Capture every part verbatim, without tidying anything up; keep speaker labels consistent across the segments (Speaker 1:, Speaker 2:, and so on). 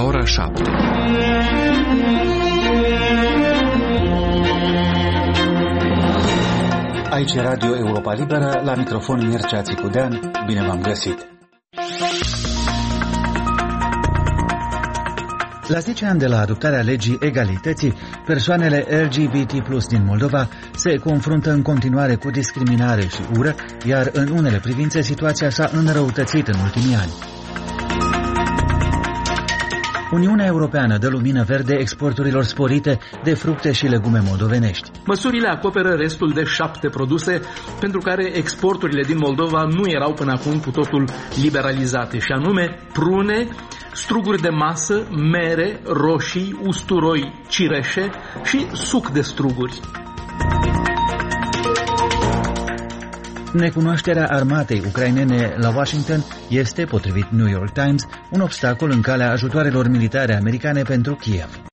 Speaker 1: la ora șapte.
Speaker 2: Aici Radio Europa Liberă, la microfon Mircea Țicudean. Bine v-am găsit! La zece ani de la adoptarea legii egalității, persoanele L G B T plus din Moldova se confruntă în continuare cu discriminare și ură, iar în unele privințe situația s-a înrăutățit în ultimii ani. Uniunea Europeană dă lumină verde exporturilor sporite de fructe și legume moldovenești.
Speaker 3: Măsurile acoperă restul de șapte produse pentru care exporturile din Moldova nu erau până acum cu totul liberalizate, și anume prune, struguri de masă, mere, roșii, usturoi, cireșe și suc de struguri.
Speaker 2: Necunoașterea armatei ucrainene la Washington este, potrivit New York Times, un obstacol în calea ajutoarelor militare americane pentru Kiev.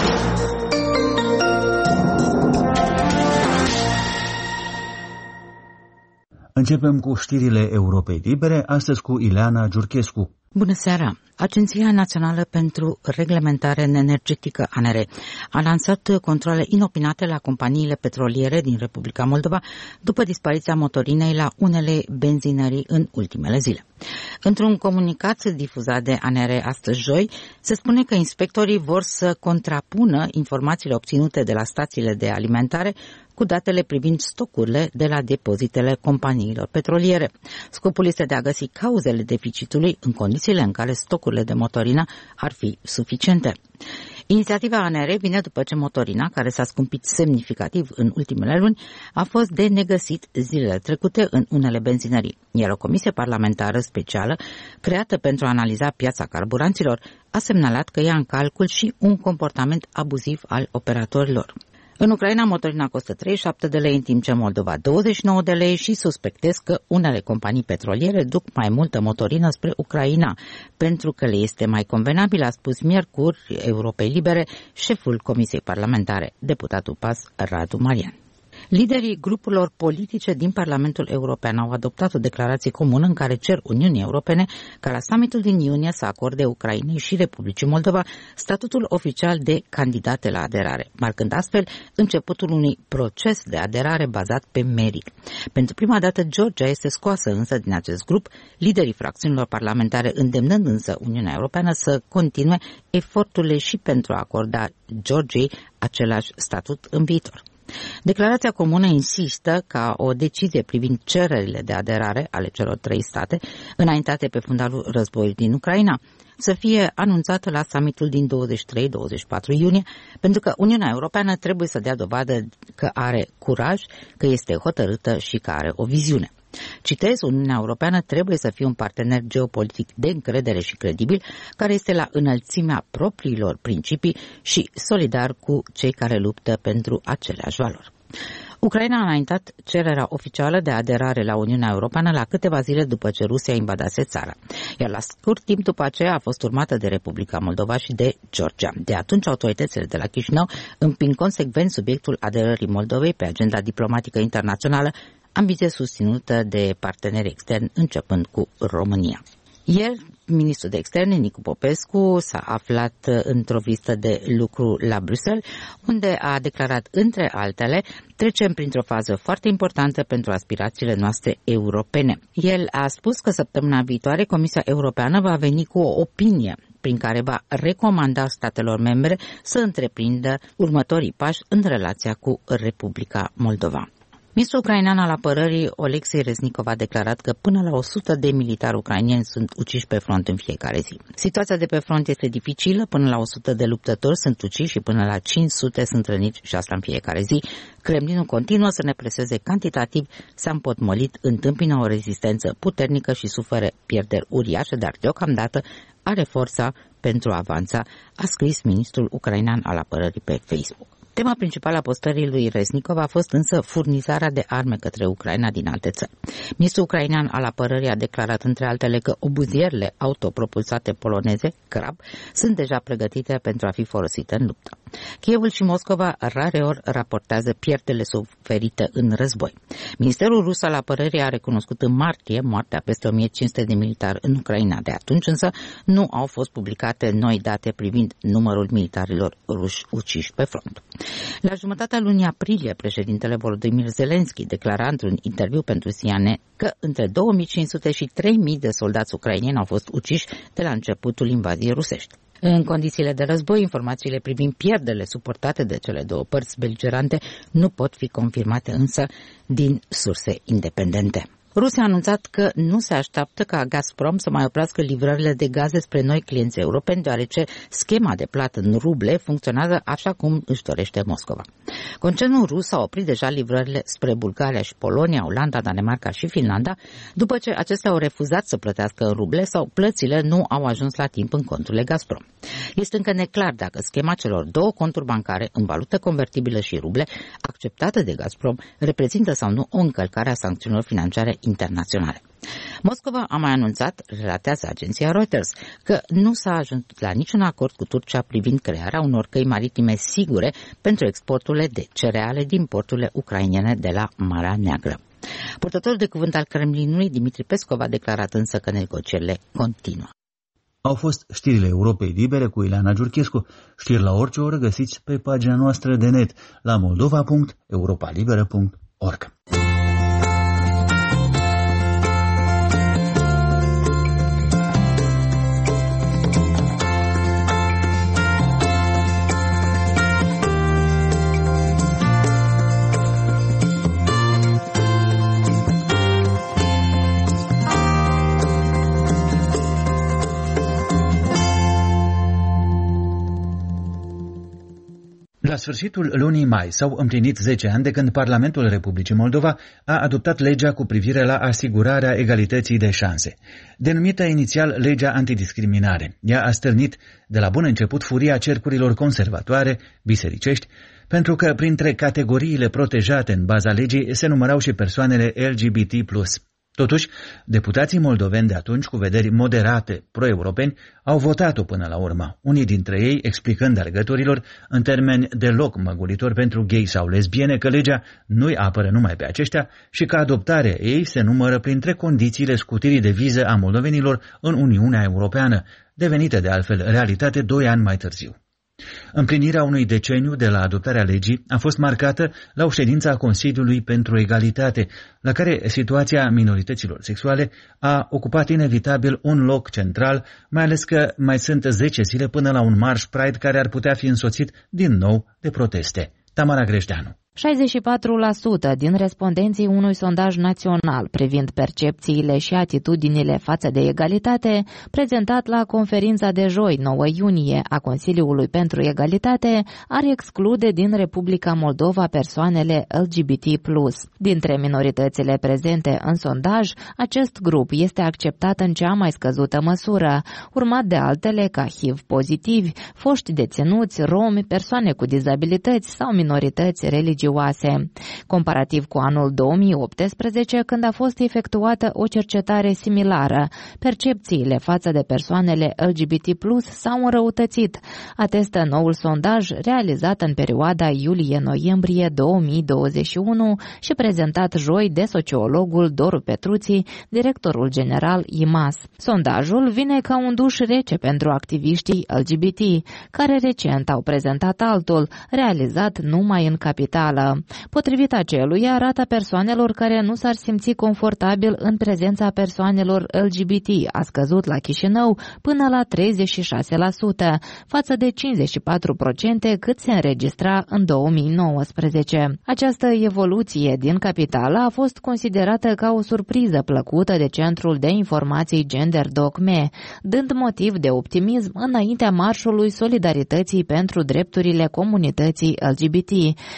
Speaker 2: Începem cu știrile Europei Libere, astăzi cu Ileana Giurchescu.
Speaker 4: Bună seara! Agenția Națională pentru Reglementare Energetică, A N R, a lansat controale inopinate la companiile petroliere din Republica Moldova după dispariția motorinei la unele benzinării în ultimele zile. Într-un comunicat difuzat de A N R astăzi joi, se spune că inspectorii vor să contrapună informațiile obținute de la stațiile de alimentare cu datele privind stocurile de la depozitele companiilor petroliere. Scopul este de a găsi cauzele deficitului în condițiile în care stocurile de motorină ar fi suficiente. Inițiativa A N R vine după ce motorina, care s-a scumpit semnificativ în ultimele luni, a fost de negăsit zilele trecute în unele benzinării, iar o comisie parlamentară specială, creată pentru a analiza piața carburanților, a semnalat că ia în calcul și un comportament abuziv al operatorilor. În Ucraina, motorina costă treizeci și șapte de lei, în timp ce Moldova douăzeci și nouă de lei, și suspectez că unele companii petroliere duc mai multă motorină spre Ucraina, pentru că le este mai convenabil, a spus miercuri Europei Libere șeful Comisiei Parlamentare, deputatul P A S Radu Marian. Liderii grupurilor politice din Parlamentul European au adoptat o declarație comună în care cer Uniunii Europene ca la summitul din iunie să acorde Ucrainei și Republicii Moldova statutul oficial de candidate la aderare, marcând astfel începutul unui proces de aderare bazat pe merit. Pentru prima dată, Georgia este scoasă însă din acest grup, liderii fracțiunilor parlamentare îndemnând însă Uniunea Europeană să continue eforturile și pentru a acorda Georgiei același statut în viitor. Declarația comună insistă ca o decizie privind cererile de aderare ale celor trei state, înaintate pe fundalul războiului din Ucraina, să fie anunțată la summitul din douăzeci și trei douăzeci și patru iunie, pentru că Uniunea Europeană trebuie să dea dovadă că are curaj, că este hotărâtă și că are o viziune. Citez, Uniunea Europeană trebuie să fie un partener geopolitic de încredere și credibil, care este la înălțimea propriilor principii și solidar cu cei care luptă pentru aceleași valori. Ucraina a înaintat cererea oficială de aderare la Uniunea Europeană la câteva zile după ce Rusia invadase țara, iar la scurt timp după aceea a fost urmată de Republica Moldova și de Georgia. De atunci, autoritățile de la Chișinău împing consecvent subiectul aderării Moldovei pe agenda diplomatică internațională, ambiție susținută de parteneri externi, începând cu România. Ieri, ministrul de externe, Nicu Popescu, s-a aflat într-o vizită de lucru la Bruxelles, unde a declarat, între altele, trecem printr-o fază foarte importantă pentru aspirațiile noastre europene. El a spus că săptămâna viitoare Comisia Europeană va veni cu o opinie prin care va recomanda statelor membre să întreprindă următorii pași în relația cu Republica Moldova. Ministrul ucrainean al apărării, Oleksiy Reznikov, a declarat că până la o sută de militari ucraineni sunt uciși pe front în fiecare zi. Situația de pe front este dificilă, până la o sută de luptători sunt uciși și până la cinci sute sunt răniți, și asta în fiecare zi. Kremlinul continuă să ne preseze cantitativ, s-a împotmolit, întâmpină o rezistență puternică și suferă pierderi uriașe, dar deocamdată are forța pentru a avansa, a scris ministrul ucrainean al apărării pe Facebook. Tema principală a postării lui Reznikov a fost însă furnizarea de arme către Ucraina din alte țări. Ministrul ucrainean al apărării a declarat între altele că obuzierele autopropulsate poloneze, Crab, sunt deja pregătite pentru a fi folosite în luptă. Kievul și Moscova rareori raportează pierderile suferite în război. Ministerul rus al apărării a recunoscut în martie moartea peste o mie cinci sute de militari în Ucraina. De atunci însă nu au fost publicate noi date privind numărul militarilor ruși uciși pe front. La jumătatea lunii aprilie, președintele Volodymyr Zelensky declara într-un interviu pentru C N N că între două mii cinci sute și trei mii de soldați ucraineni au fost uciși de la începutul invaziei rusești. În condițiile de război, informațiile privind pierderile suportate de cele două părți beligerante nu pot fi confirmate însă din surse independente. Rusia a anunțat că nu se așteaptă ca Gazprom să mai oprească livrările de gaze spre noi clienți europeni, deoarece schema de plată în ruble funcționează așa cum își dorește Moscova. Concernul rus a oprit deja livrările spre Bulgaria și Polonia, Olanda, Danemarca și Finlanda, după ce acestea au refuzat să plătească în ruble sau plățile nu au ajuns la timp în conturile Gazprom. Este încă neclar dacă schema celor două conturi bancare în valută convertibilă și ruble, acceptată de Gazprom, reprezintă sau nu o încălcare a sancțiunilor financiare internaționale. Moscova a mai anunțat, relatează agenția Reuters, că nu s-a ajuns la niciun acord cu Turcia privind crearea unor căi maritime sigure pentru exporturile de cereale din porturile ucrainene de la Marea Neagră. Purtătorul de cuvânt al Kremlinului, Dmitri Peskov, a declarat însă că negocierile continuă.
Speaker 2: Au fost știrile Europei Libere cu Ileana Giurchescu. Știri la orice oră găsiți pe pagina noastră de net la moldova punct europa liberă punct org. La sfârșitul lunii mai s-au împlinit zece ani de când Parlamentul Republicii Moldova a adoptat legea cu privire la asigurarea egalității de șanse. Denumită inițial legea antidiscriminare, ea a stârnit de la bun început furia cercurilor conservatoare, bisericești, pentru că printre categoriile protejate în baza legii se numărau și persoanele L G B T plus. Totuși, deputații moldoveni de atunci, cu vederi moderate, pro-europeni, au votat-o până la urmă, unii dintre ei explicând alegătorilor în termeni deloc măgulitori pentru gay sau lesbiene că legea nu-i apără numai pe aceștia și că adoptarea ei se numără printre condițiile scutirii de viză a moldovenilor în Uniunea Europeană, devenită de altfel realitate doi ani mai târziu. Împlinirea unui deceniu de la adoptarea legii a fost marcată la o ședință a Consiliului pentru Egalitate, la care situația minorităților sexuale a ocupat inevitabil un loc central, mai ales că mai sunt zece zile până la un marș Pride care ar putea fi însoțit din nou de proteste. Tamara Greșteanu.
Speaker 1: șaizeci și patru la sută din respondenții unui sondaj național privind percepțiile și atitudinile față de egalitate, prezentat la conferința de joi, nouă iunie, a Consiliului pentru Egalitate, ar exclude din Republica Moldova persoanele L G B T plus. Dintre minoritățile prezente în sondaj, acest grup este acceptat în cea mai scăzută măsură, urmat de altele ca H I V pozitivi, foști deținuți, romi, persoane cu dizabilități sau minorități religioase. Comparativ cu anul două mii optsprezece, când a fost efectuată o cercetare similară, percepțiile față de persoanele L G B T plus s-au înrăutățit, atestă noul sondaj realizat în perioada iulie-noiembrie două mii douăzeci și unu și prezentat joi de sociologul Doru Petruții, directorul general I M A S. Sondajul vine ca un duș rece pentru activiștii L G B T, care recent au prezentat altul, realizat numai în capitală. Potrivit aceluia, rata persoanelor care nu s-ar simți confortabil în prezența persoanelor L G B T a scăzut la Chișinău până la treizeci și șase la sută, față de cincizeci și patru la sută cât se înregistra în două mii nouăsprezece. Această evoluție din capitală a fost considerată ca o surpriză plăcută de Centrul de Informații Gender Docme, dând motiv de optimism înaintea marșului Solidarității pentru drepturile comunității L G B T, manifestat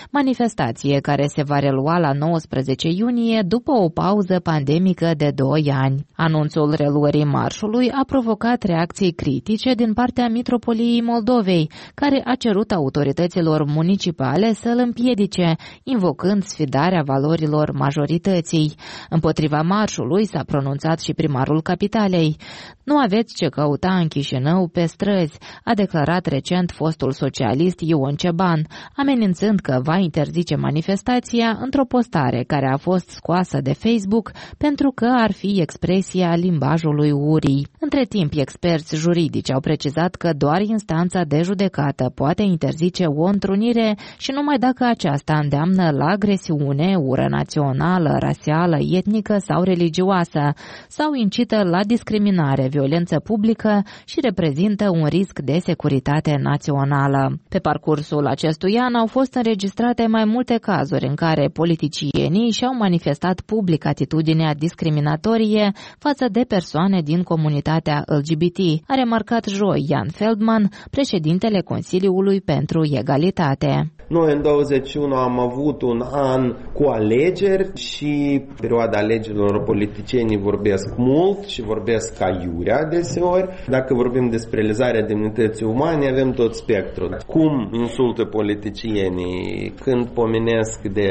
Speaker 1: manifestație care se va relua la nouăsprezece iunie după o pauză pandemică de doi ani. Anunțul reluării marșului a provocat reacții critice din partea Mitropoliei Moldovei, care a cerut autorităților municipale să îl împiedice, invocând sfidarea valorilor majorității. Împotriva marșului s-a pronunțat și primarul capitalei. Nu aveți ce căuta în Chișinău pe străzi, a declarat recent fostul socialist Ion Ceban, amenințând că va interzice manifestația într-o postare care a fost scoasă de Facebook pentru că ar fi expresia limbajului urii. Între timp, experți juridici au precizat că doar instanța de judecată poate interzice o întrunire și numai dacă aceasta îndeamnă la agresiune, ură națională, rasială, etnică sau religioasă, sau incită la discriminare, violență publică și reprezintă un risc de securitate națională. Pe parcursul acestui an au fost înregistrate mai multe cazuri în care politicienii și-au manifestat public atitudinea discriminatorie față de persoane din comunitatea L G B T, a remarcat joi Jan Feldman, președintele Consiliului pentru Egalitate.
Speaker 5: Noi în douăzeci și unu am avut un an cu alegeri și perioada alegerilor politicienii vorbesc mult și vorbesc ca iurea deseori. Dacă vorbim despre realizarea demnității umane, avem tot spectrul. Cum insultă politicienii când pomenesc de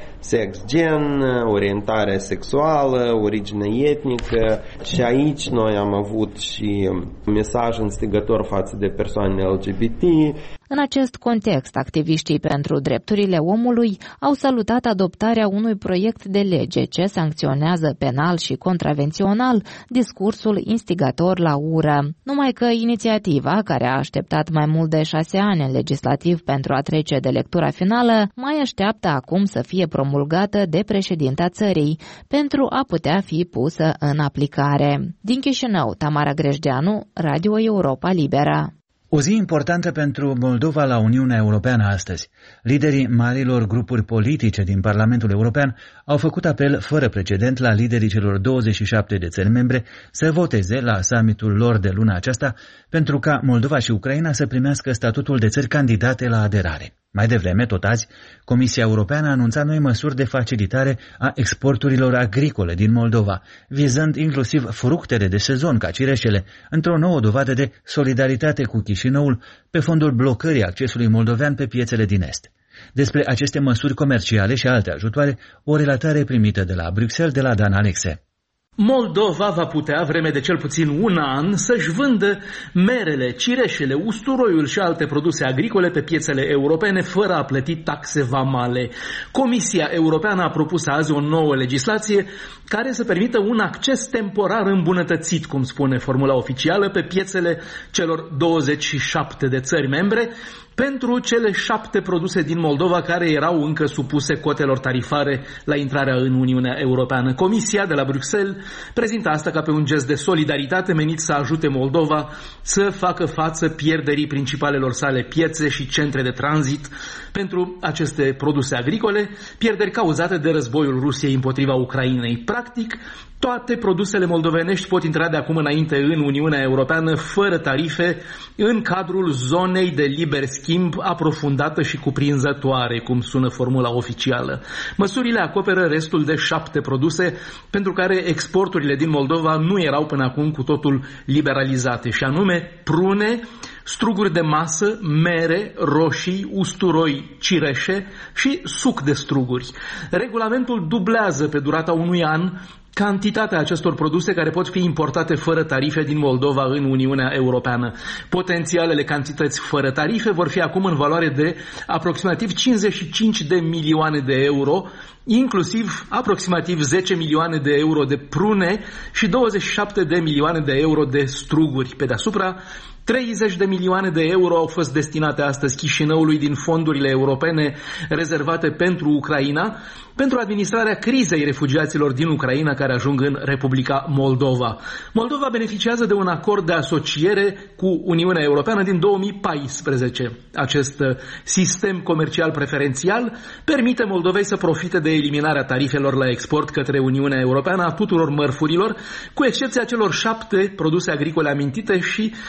Speaker 5: sex gen, orientare sexuală, origine etnică și aici noi am avut și mesaj instigător față de persoanele L G B T.
Speaker 1: În acest context, activiștii pentru drepturile omului au salutat adoptarea unui proiect de lege ce sancționează penal și contravențional discursul instigator la ură. Numai că inițiativa, care a așteptat mai mult de șase ani în legislativ pentru a trece de lectura finală, mai așteaptă acum să fie promulgată de președinta țării pentru a putea fi pusă în aplicare. Din Chișinău, Tamara Grejdeanu, Radio Europa Liberă.
Speaker 2: O zi importantă pentru Moldova la Uniunea Europeană astăzi. Liderii marilor grupuri politice din Parlamentul European au făcut apel fără precedent la liderii celor douăzeci și șapte de țări membre să voteze la summitul lor de luna aceasta pentru ca Moldova și Ucraina să primească statutul de țări candidate la aderare. Mai devreme, tot azi, Comisia Europeană a anunțat noi măsuri de facilitare a exporturilor agricole din Moldova, vizând inclusiv fructele de sezon ca cireșele, într-o nouă dovadă de solidaritate cu Chișinăul pe fondul blocării accesului moldovean pe piețele din Est. Despre aceste măsuri comerciale și alte ajutoare, o relatare primită de la Bruxelles de la Dan Alexe.
Speaker 3: Moldova va putea, vreme de cel puțin un an, să-și vândă merele, cireșele, usturoiul și alte produse agricole pe piețele europene fără a plăti taxe vamale. Comisia Europeană a propus azi o nouă legislație care să permită un acces temporar îmbunătățit, cum spune formula oficială, pe piețele celor douăzeci și șapte de țări membre, pentru cele șapte produse din Moldova care erau încă supuse cotelor tarifare la intrarea în Uniunea Europeană. Comisia de la Bruxelles prezintă asta ca pe un gest de solidaritate menit să ajute Moldova să facă față pierderii principalelor sale piețe și centre de tranzit pentru aceste produse agricole, pierderi cauzate de războiul Rusiei împotriva Ucrainei. Practic, toate produsele moldovenești pot intra de acum înainte în Uniunea Europeană fără tarife în cadrul zonei de liber schimb aprofundată și cuprinzătoare, cum sună formula oficială. Măsurile acoperă restul de șapte produse pentru care exporturile din Moldova nu erau până acum cu totul liberalizate, și anume prune, struguri de masă, mere, roșii, usturoi, cireșe și suc de struguri. Regulamentul dublează pe durata unui an cantitatea acestor produse care pot fi importate fără tarife din Moldova în Uniunea Europeană. Potențialele cantități fără tarife vor fi acum în valoare de aproximativ cincizeci și cinci de milioane de euro, inclusiv aproximativ zece milioane de euro de prune și douăzeci și șapte de milioane de euro de struguri. Pe deasupra, treizeci de milioane de euro au fost destinate astăzi Chișinăului din fondurile europene rezervate pentru Ucraina, pentru administrarea crizei refugiaților din Ucraina care ajung în Republica Moldova. Moldova beneficiază de un acord de asociere cu Uniunea Europeană din două mii paisprezece. Acest sistem comercial preferențial permite Moldovei să profite de eliminarea tarifelor la export către Uniunea Europeană a tuturor mărfurilor, cu excepția celor șapte produse agricole amintite, și astfel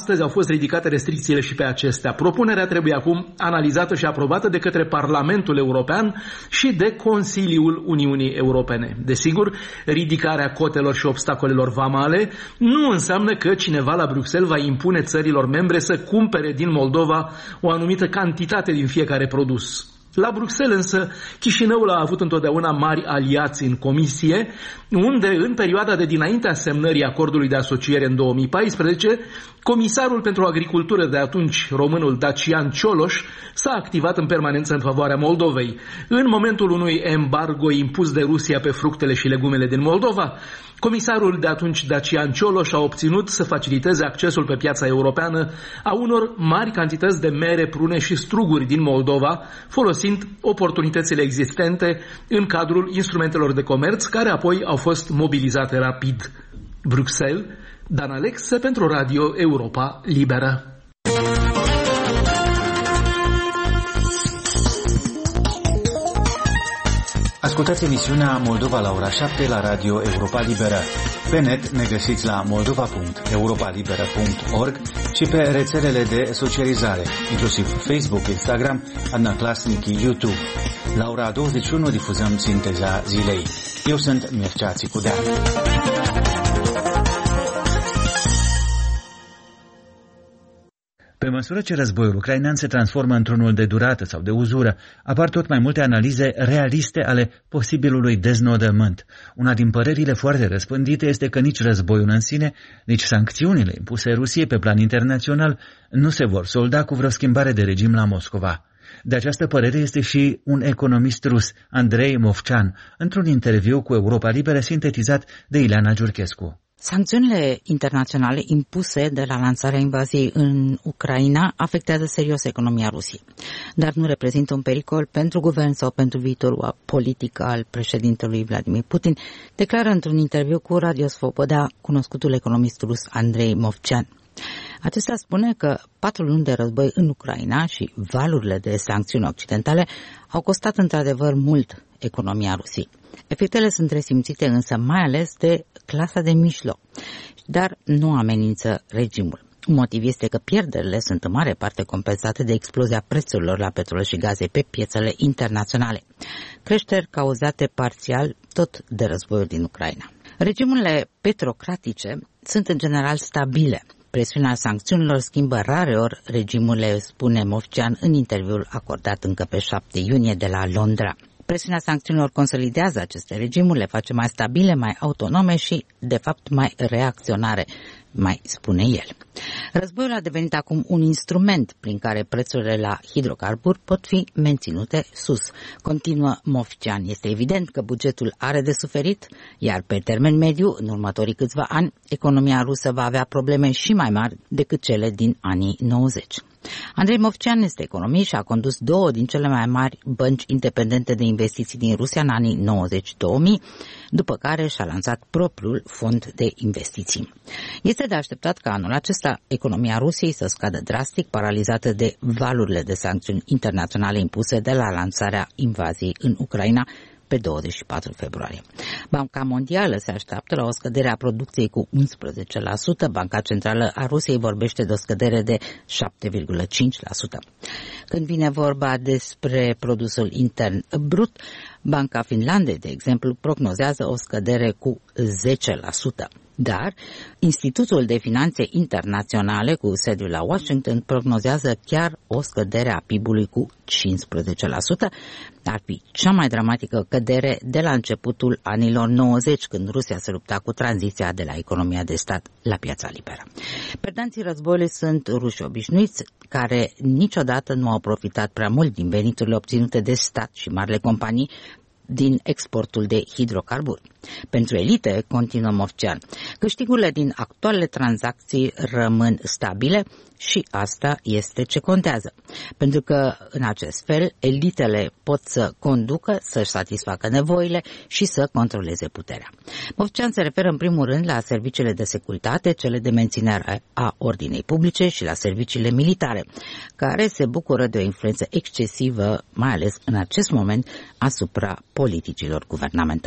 Speaker 3: Astăzi au fost ridicate restricțiile și pe acestea. Propunerea trebuie acum analizată și aprobată de către Parlamentul European și de Consiliul Uniunii Europene. Desigur, ridicarea cotelor și obstacolelor vamale nu înseamnă că cineva la Bruxelles va impune țărilor membre să cumpere din Moldova o anumită cantitate din fiecare produs. La Bruxelles însă, Chișinăul a avut întotdeauna mari aliați în comisie, unde în perioada de dinaintea semnării acordului de asociere în două mii paisprezece, comisarul pentru agricultură de atunci, românul Dacian Cioloș, s-a activat în permanență în favoarea Moldovei. În momentul unui embargo impus de Rusia pe fructele și legumele din Moldova, comisarul de atunci Dacian Cioloș a obținut să faciliteze accesul pe piața europeană a unor mari cantități de mere, prune și struguri din Moldova, folosind oportunitățile existente în cadrul instrumentelor de comerț, care apoi au fost mobilizate rapid. Bruxelles, Dan Alexe pentru Radio Europa Liberă.
Speaker 2: Ascultați emisiunea Moldova la ora șapte la Radio Europa Liberă. Pe net ne găsiți la moldova punct europa liberă punct org și pe rețelele de socializare, inclusiv Facebook, Instagram, Adnaclasnic, YouTube. La ora douăzeci și unu difuzăm sinteza zilei. Eu sunt Mircea Țicudea. Pe măsură ce războiul ucrainean se transformă într-unul de durată sau de uzură, apar tot mai multe analize realiste ale posibilului deznodământ. Una din părerile foarte răspândite este că nici războiul în sine, nici sancțiunile impuse Rusiei pe plan internațional nu se vor solda cu vreo schimbare de regim la Moscova. De această părere este și un economist rus, Andrei Movcean, într-un interviu cu Europa Liberă sintetizat de Ileana Giurchescu.
Speaker 4: Sancțiunile internaționale impuse de la lansarea invaziei în Ucraina afectează serios economia Rusiei, dar nu reprezintă un pericol pentru guvern sau pentru viitorul politic al președintelui Vladimir Putin, declară într-un interviu cu Radio Svoboda cunoscutul economist rus Andrei Movcean. Acesta spune că patru luni de război în Ucraina și valurile de sancțiuni occidentale au costat într-adevăr mult economia Rusiei. Efectele sunt resimțite însă mai ales de clasa de mijloc, dar nu amenință regimul. Un motiv este că pierderile sunt în mare parte compensate de explozia prețurilor la petrol și gaze pe piețele internaționale, creșteri cauzate parțial tot de războiul din Ucraina. Regimurile petrocratice sunt în general stabile. Presiunea sancțiunilor schimbă rareori regimurile, spune Movcean în interviul acordat încă pe șapte iunie de la Londra. Presiunea sancțiunilor consolidează aceste regimuri, le face mai stabile, mai autonome și, de fapt, mai reacționare, mai spune el. Războiul a devenit acum un instrument prin care prețurile la hidrocarburi pot fi menținute sus. Continuă Movcean. Este evident că bugetul are de suferit, iar pe termen mediu, în următorii câțiva ani, economia rusă va avea probleme și mai mari decât cele din anii nouăzeci. Andrei Movcean este economist și a condus două din cele mai mari bănci independente de investiții din Rusia în anii nouăzeci două mii, după care și-a lansat propriul fond de investiții. Este de așteptat ca anul acesta economia Rusiei să scadă drastic, paralizată de valurile de sancțiuni internaționale impuse de la lansarea invaziei în Ucraina pe douăzeci și patru februarie. Banca Mondială se așteaptă la o scădere a producției cu unsprezece la sută, Banca Centrală a Rusiei vorbește de o scădere de șapte virgulă cinci la sută. Când vine vorba despre produsul intern brut, Banca Finlandei, de exemplu, prognozează o scădere cu zece la sută. Dar Institutul de Finanțe Internaționale, cu sediul la Washington, prognozează chiar o scădere a P I B-ului cu cincisprezece la sută. Ar fi cea mai dramatică cădere de la începutul anilor nouăzeci, când Rusia se lupta cu tranziția de la economia de stat la piața liberă. Perdanții războiului sunt ruși obișnuiți, care niciodată nu au profitat prea mult din veniturile obținute de stat și marile companii din exportul de hidrocarburi. Pentru elite, continuă Movcean, câștigurile din actualele tranzacții rămân stabile și asta este ce contează. Pentru că, în acest fel, elitele pot să conducă, să-și satisfacă nevoile și să controleze puterea. Movcean se referă în primul rând la serviciile de securitate, cele de menținere a ordinei publice și la serviciile militare, care se bucură de o influență excesivă, mai ales în acest moment, asupra politicilor guvernamentale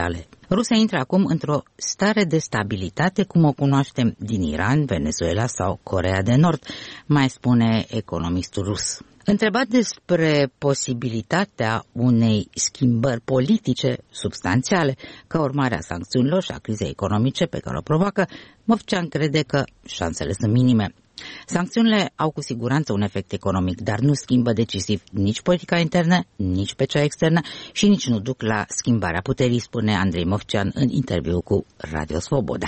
Speaker 4: Rusia intră acum într-o stare de stabilitate cum o cunoaștem din Iran, Venezuela sau Coreea de Nord, mai spune economistul rus. Întrebat despre posibilitatea unei schimbări politice substanțiale ca urmare a sancțiunilor și a crizei economice pe care o provoacă, Movcean crede că șansele sunt minime. Sancțiunile au cu siguranță un efect economic, dar nu schimbă decisiv nici politica internă, nici pe cea externă și nici nu duc la schimbarea puterii, spune Andrei Movcean în interviu cu Radio Svoboda.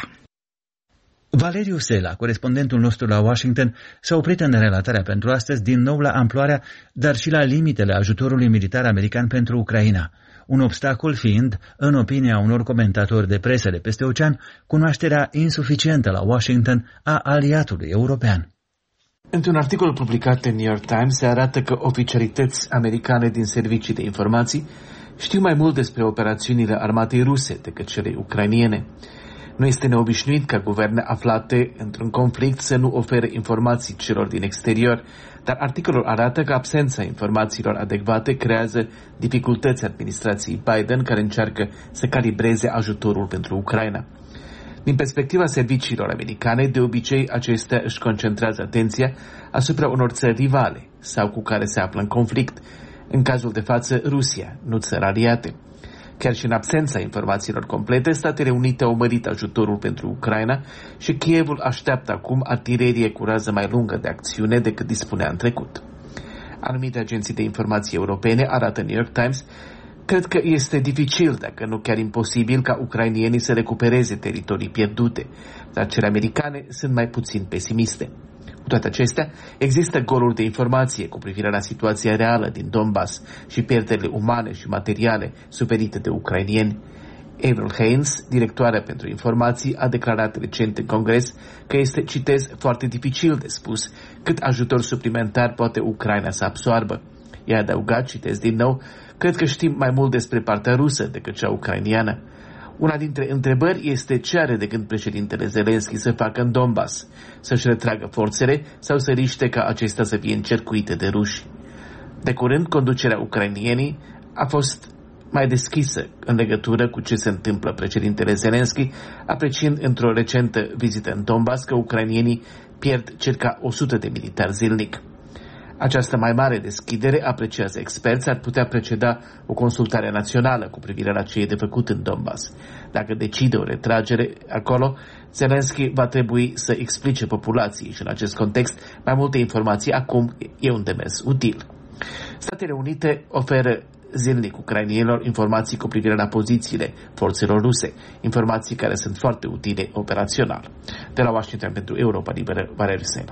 Speaker 2: Valeriu Sela, corespondentul nostru la Washington, s-a oprit în relatarea pentru astăzi din nou la amploarea, dar și la limitele ajutorului militar american pentru Ucraina. Un obstacol fiind, în opinia unor comentatori de presă de peste ocean, cunoașterea insuficientă la Washington a aliatului european.
Speaker 3: Într-un articol publicat în New York Times se arată că oficialități americane din servicii de informații știu mai mult despre operațiunile armatei ruse decât cele ucrainiene. Nu este neobișnuit ca guverne aflate într-un conflict să nu ofere informații celor din exterior, dar articolul arată că absența informațiilor adecvate creează dificultăți administrației Biden, care încearcă să calibreze ajutorul pentru Ucraina. Din perspectiva serviciilor americane, de obicei acestea își concentrează atenția asupra unor țări rivale sau cu care se află în conflict, în cazul de față Rusia, nu țări aliate. Chiar și în absența informațiilor complete, Statele Unite au mărit ajutorul pentru Ucraina și Kievul așteaptă acum artilerie cu rază mai lungă de acțiune decât dispunea în trecut. Anumite agenții de informații europene, arată New York Times, cred că este dificil, dacă nu chiar imposibil, ca ucrainienii să recupereze teritorii pierdute, dar cele americane sunt mai puțin pesimiste. Cu toate acestea, există goluri de informație cu privire la situația reală din Donbass și pierderile umane și materiale suferite de ucrainieni. Avril Haines, directoarea pentru informații, a declarat recent în Congres că este, citez, foarte dificil de spus cât ajutor suplimentar poate Ucraina să absoarbă. I-a adăugat, citez din nou, cred că știm mai mult despre partea rusă decât cea ucrainiană. Una dintre întrebări este ce are de gând președintele Zelenski să facă în Donbass, să-și retragă forțele sau să riște ca acestea să fie încercuite de ruși. De curând, conducerea ucrainienii a fost mai deschisă în legătură cu ce se întâmplă. Președintele Zelenski, apreciind într-o recentă vizită în Donbass că ucrainienii pierd circa o sută de militari zilnic. Această mai mare deschidere, apreciază experți, ar putea preceda o consultare națională cu privire la ce e de făcut în Donbass. Dacă decide o retragere acolo, Zelenski va trebui să explice populației și în acest context mai multe informații acum e un demers util. Statele Unite oferă zilnic ucrainienilor informații cu privire la pozițiile forțelor ruse, informații care sunt foarte utile operațional. De la Washington pentru Europa Liberă, Valeriu Sela.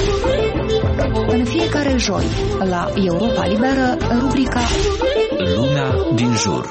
Speaker 6: În fiecare joi, la Europa Liberă, rubrica
Speaker 7: Lumea din jur.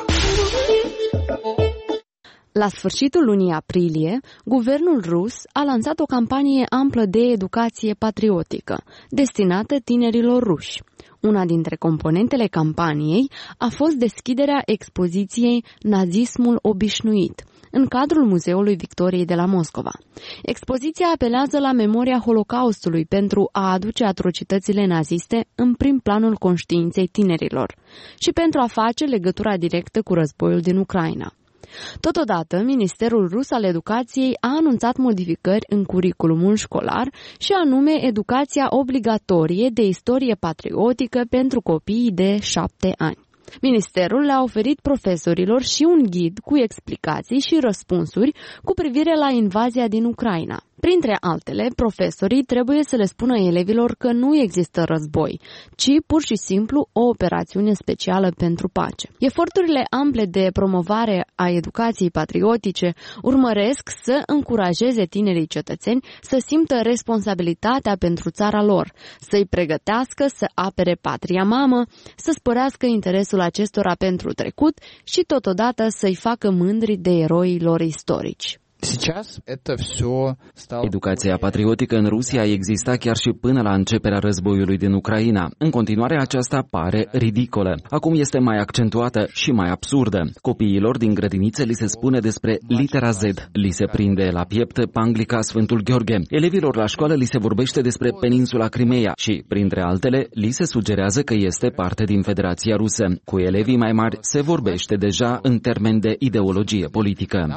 Speaker 8: La sfârșitul lunii aprilie, guvernul rus a lansat o campanie amplă de educație patriotică, destinată tinerilor ruși. Una dintre componentele campaniei a fost deschiderea expoziției Nazismul obișnuit, în cadrul Muzeului Victoriei de la Moscova. Expoziția apelează la memoria Holocaustului pentru a aduce atrocitățile naziste în prim planul conștiinței tinerilor și pentru a face legătura directă cu războiul din Ucraina. Totodată, Ministerul Rus al Educației a anunțat modificări în curiculumul școlar și anume educația obligatorie de istorie patriotică pentru copiii de șapte ani. Ministerul le-a oferit profesorilor și un ghid cu explicații și răspunsuri cu privire la invazia din Ucraina. Printre altele, profesorii trebuie să le spună elevilor că nu există război, ci pur și simplu o operațiune specială pentru pace. Eforturile ample de promovare a educației patriotice urmăresc să încurajeze tinerii cetățeni să simtă responsabilitatea pentru țara lor, să-i pregătească să apere patria mamă, să sporească interesul acestora pentru trecut și totodată să-i facă mândri de eroii lor istorici.
Speaker 9: Educația patriotică în Rusia exista chiar și până la începerea războiului din Ucraina. În continuare, aceasta pare ridicolă. Acum este mai accentuată și mai absurdă. Copiilor din grădinițe li se spune despre litera Z, li se prinde la piept panglica Sfântul Gheorghe. Elevilor la școală li se vorbește despre peninsula Crimeea și, printre altele, li se sugerează că este parte din Federația Rusă. Cu elevii mai mari se vorbește deja în termeni de ideologie politică.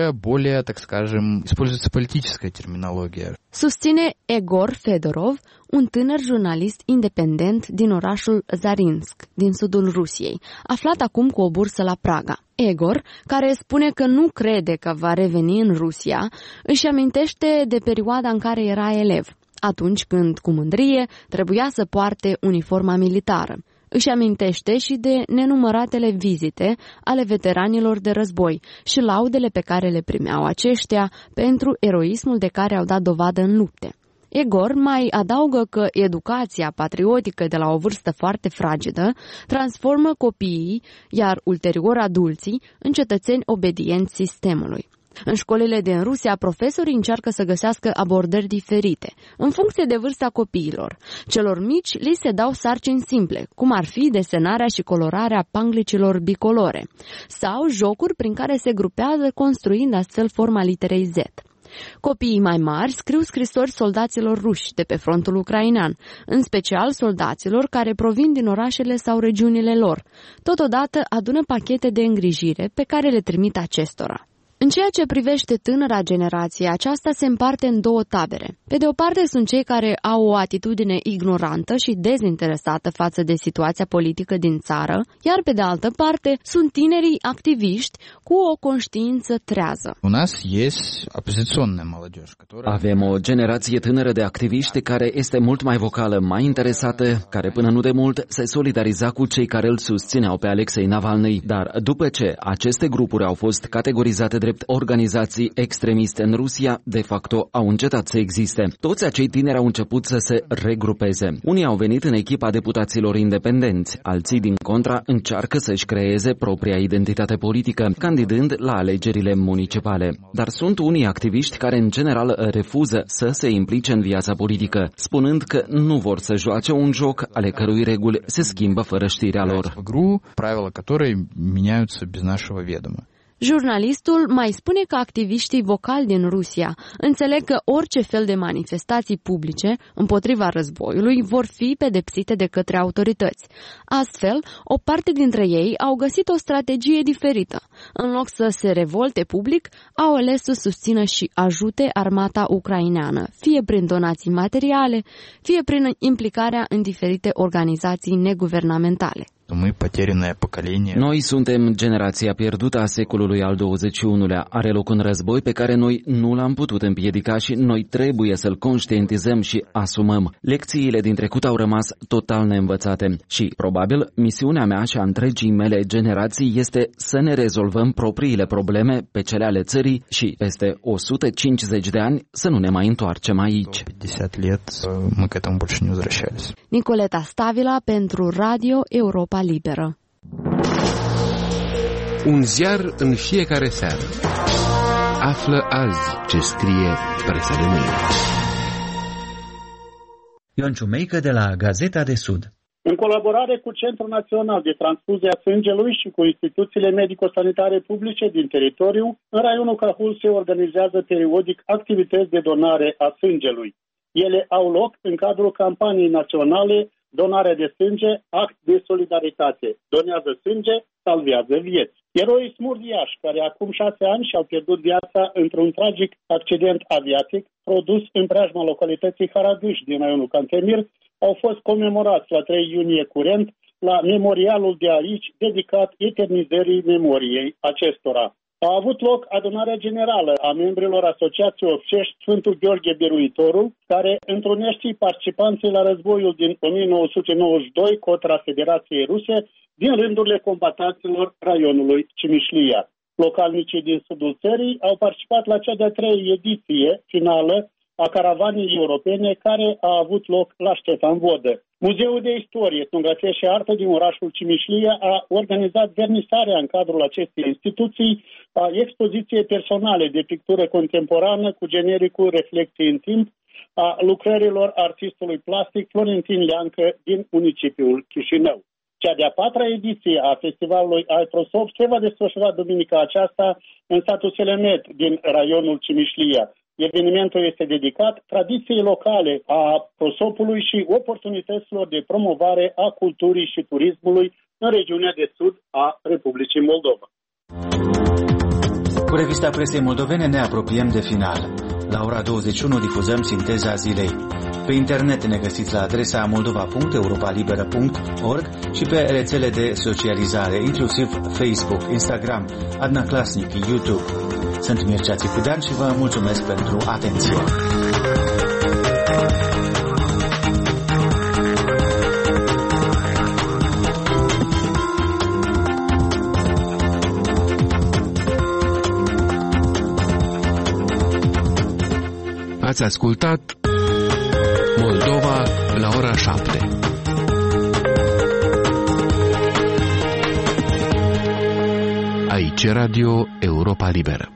Speaker 8: Susține Egor Fedorov, un tânăr jurnalist independent din orașul Zarinsk, din sudul Rusiei, aflat acum cu o bursă la Praga. Egor, care spune că nu crede că va reveni în Rusia, își amintește de perioada în care era elev, atunci când, cu mândrie, trebuia să poarte uniforma militară. Își amintește și de nenumăratele vizite ale veteranilor de război și laudele pe care le primeau aceștia pentru eroismul de care au dat dovadă în lupte. Egor mai adaugă că educația patriotică de la o vârstă foarte fragedă transformă copiii, iar ulterior adulții, în cetățeni obedienți sistemului. În școlile din Rusia, profesorii încearcă să găsească abordări diferite, în funcție de vârsta copiilor. Celor mici li se dau sarcini simple, cum ar fi desenarea și colorarea panglicilor bicolore, sau jocuri prin care se grupează, construind astfel forma literei Z. Copiii mai mari scriu scrisori soldaților ruși de pe frontul ucrainean, în special soldaților care provin din orașele sau regiunile lor. Totodată adună pachete de îngrijire pe care le trimit acestora. În ceea ce privește tânăra generație, aceasta se împarte în două tabere. Pe de o parte sunt cei care au o atitudine ignorantă și dezinteresată față de situația politică din țară, iar pe de altă parte sunt tinerii activiști cu o conștiință trează.
Speaker 9: Avem o generație tânără de activiști care este mult mai vocală, mai interesată, care până nu de mult se solidariza cu cei care îl susțineau pe Alexei Navalny. Dar după ce aceste grupuri au fost categorizate drept organizații extremiste în Rusia, de facto au încetat să existe. Toți acei tineri au început să se regrupeze. Unii au venit în echipa deputaților independenți, alții din contra încearcă să-și creeze propria identitate politică, candidând la alegerile municipale. Dar sunt unii activiști care în general refuză să se implice în viața politică, spunând că nu vor să joace un joc ale cărui reguli se schimbă fără știrea lor.
Speaker 8: Jurnalistul mai spune că activiștii vocali din Rusia înțeleg că orice fel de manifestații publice împotriva războiului vor fi pedepsite de către autorități. Astfel, o parte dintre ei au găsit o strategie diferită. În loc să se revolte public, au ales să susțină și ajute armata ucraineană, fie prin donații materiale, fie prin implicarea în diferite organizații neguvernamentale.
Speaker 9: Noi suntem generația pierdută a secolului al douăzeci și unulea. Are loc un război pe care noi nu l-am putut împiedica și noi trebuie să-l conștientizăm și asumăm. Lecțiile din trecut au rămas total neînvățate și, probabil, misiunea mea și a întregii mele generații este să ne rezolvăm propriile probleme pe cele ale țării și, peste o sută cincizeci de ani, să nu ne mai întoarcem aici.
Speaker 8: Nicoleta Stavila pentru Radio Europa Liberă.
Speaker 10: Un ziar în fiecare seară. Află azi ce scrie presa de mâine.
Speaker 2: Ion Ciumeică de la Gazeta de Sud.
Speaker 11: În colaborare cu Centrul Național de Transfuzie a Sângelui și cu instituțiile medico-sanitare publice din teritoriu, în raionul Cahul se organizează periodic activități de donare a sângelui. Ele au loc în cadrul campaniei naționale Donarea de sânge, act de solidaritate. Donează sânge, salvează vieți. Eroii smurdiași, care acum șase ani și-au pierdut viața într-un tragic accident aviatic produs în preajma localității Haragâș din raionul Cantemir, au fost comemorați la trei iunie curent la memorialul de aici dedicat eternizării memoriei acestora. A avut loc adunarea generală a membrilor Asociației Ofcești Sfântul Gheorghe Biruitorul, care întrunește participanții la războiul din o mie nouă sute nouăzeci și doi contra Federației Ruse din rândurile combatanților raionului Cimișlia. Localnicii din sudul țării au participat la cea de-a treia ediție finală a caravanei europene care a avut loc la Ștefan Vodă. Muzeul de Istorie, Etnografie și Artă din orașul Cimișlia a organizat vernisarea în cadrul acestei instituții a expoziției personale de pictură contemporană cu genericul Reflecții în timp a lucrărilor artistului plastic Florentin Leancă din municipiul Chișinău. Cea de-a patra ediție a festivalului iProsop se va desfășura duminica aceasta în satul Selemet din raionul Cimișlia. Evenimentul este dedicat tradiției locale a prosopului și oportunităților de promovare a culturii și turismului în regiunea de sud a Republicii Moldova.
Speaker 2: Cu revista presei moldovene ne apropiem de final. La ora douăzeci și unu difuzăm sinteza zilei. Pe internet ne găsiți la adresa moldova punct europa liberă punct org și pe rețele de socializare, inclusiv Facebook, Instagram, Adna Klasnic, YouTube. Sunt Mircea Țicudean și vă mulțumesc pentru atenție.
Speaker 10: Ați ascultat Moldova la ora șapte. Aici Radio Europa Liberă.